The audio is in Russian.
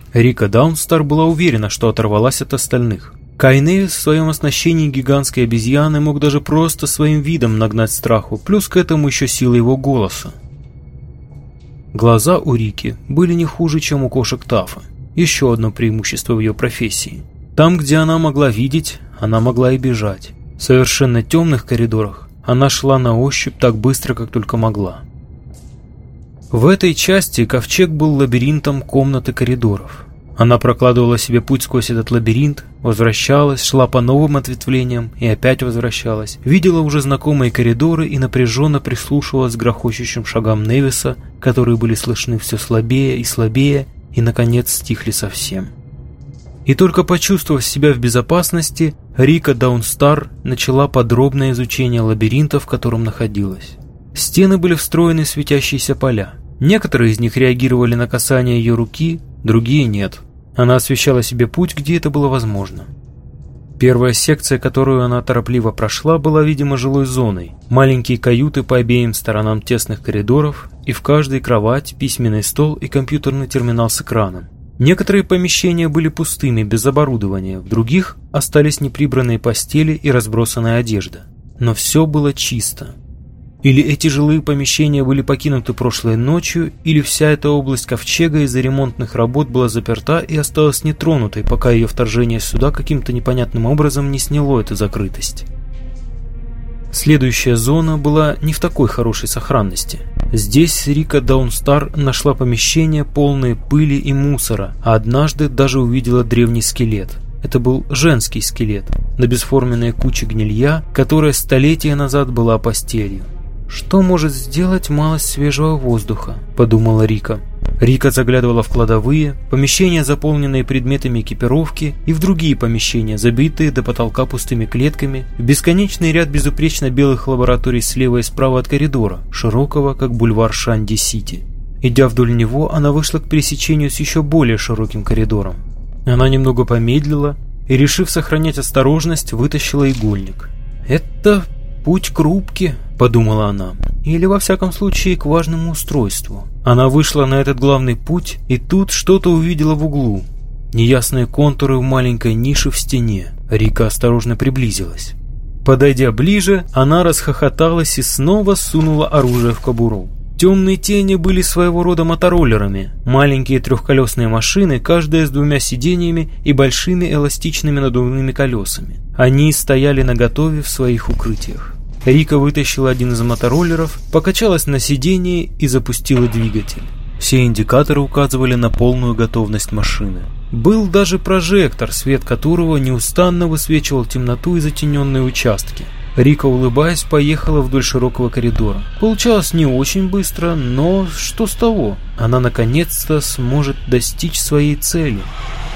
Рика Даунстар была уверена, что оторвалась от остальных. Кай Невис в своем оснащении гигантской обезьяны мог даже просто своим видом нагнать страху, плюс к этому еще сила его голоса. Глаза у Рики были не хуже, чем у кошек Тафа. Еще одно преимущество в ее профессии. Там, где она могла видеть, она могла и бежать. В совершенно темных коридорах она шла на ощупь так быстро, как только могла. В этой части ковчег был лабиринтом комнат и коридоров. Она прокладывала себе путь сквозь этот лабиринт, возвращалась, шла по новым ответвлениям и опять возвращалась, видела уже знакомые коридоры и напряженно прислушивалась к грохочущим шагам Невиса, которые были слышны все слабее и слабее, и, наконец, стихли совсем. И только почувствовав себя в безопасности, Рика Даунстар начала подробное изучение лабиринта, в котором находилась. Стены были встроены в светящиеся поля. Некоторые из них реагировали на касание ее руки, другие нет. Она освещала себе путь, где это было возможно. Первая секция, которую она торопливо прошла, была, видимо, жилой зоной. Маленькие каюты по обеим сторонам тесных коридоров, и в каждой кровать, письменный стол и компьютерный терминал с экраном. Некоторые помещения были пустыми, без оборудования, в других остались неприбранные постели и разбросанная одежда. Но все было чисто. Или эти жилые помещения были покинуты прошлой ночью, или вся эта область ковчега из-за ремонтных работ была заперта и осталась нетронутой, пока ее вторжение сюда каким-то непонятным образом не сняло эту закрытость. Следующая зона была не в такой хорошей сохранности. Здесь Рика Даунстар нашла помещения, полные пыли и мусора, а однажды даже увидела древний скелет. Это был женский скелет, на бесформенной куче гнилья, которая столетия назад была постелью. «Что может сделать малость свежего воздуха?» – подумала Рика. Рика заглядывала в кладовые, помещения, заполненные предметами экипировки, и в другие помещения, забитые до потолка пустыми клетками, в бесконечный ряд безупречно белых лабораторий слева и справа от коридора, широкого, как бульвар Шанди-Сити. Идя вдоль него, она вышла к пересечению с еще более широким коридором. Она немного помедлила и, решив сохранять осторожность, вытащила игольник. «Это путь к рубке», — подумала она, — «или, во всяком случае, к важному устройству». Она вышла на этот главный путь и тут что-то увидела в углу. Неясные контуры в маленькой нише в стене. Рика осторожно приблизилась. Подойдя ближе, она расхохоталась и снова сунула оружие в кобуру. Темные тени были своего рода мотороллерами, маленькие трехколесные машины, каждая с двумя сиденьями и большими эластичными надувными колесами. Они стояли наготове в своих укрытиях. Рика вытащила один из мотороллеров, покачалась на сиденье и запустила двигатель. Все индикаторы указывали на полную готовность машины. Был даже прожектор, свет которого неустанно высвечивал темноту и затененные участки. Рика, улыбаясь, поехала вдоль широкого коридора. Получалось не очень быстро, но что с того? Она наконец-то сможет достичь своей цели.